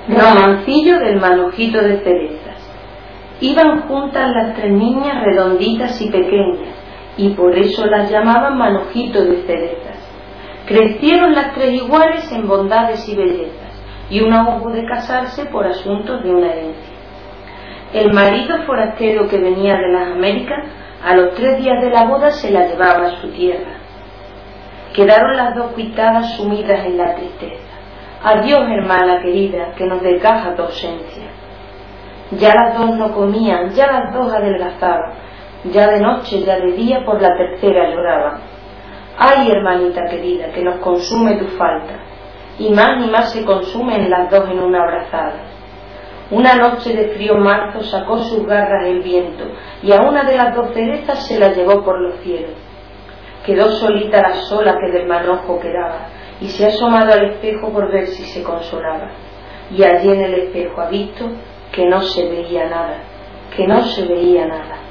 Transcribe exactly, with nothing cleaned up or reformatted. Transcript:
Romancillo del manojito de cerezas. Iban juntas las tres niñas redonditas y pequeñas, y por eso las llamaban manojito de cerezas. Crecieron las tres iguales en bondades y bellezas, y una hubo de casarse por asuntos de una herencia. El marido forastero que venía de las Américas, a los tres días de la boda se la llevaba a su tierra. Quedaron las dos cuitadas sumidas en la tristeza. Adiós, hermana querida, que nos desgaja tu ausencia. Ya las dos no comían, ya las dos adelgazaban, ya de noche, ya de día por la tercera lloraban. Ay, hermanita querida, que nos consume tu falta, y más ni más se consumen las dos en una abrazada. Una noche de frío marzo sacó sus garras el viento, y a una de las dos cerezas se la llevó por los cielos. Quedó solita la sola que del manojo quedaba, y se ha asomado al espejo por ver si se consolaba. Y allí en el espejo ha visto que no se veía nada, que no se veía nada.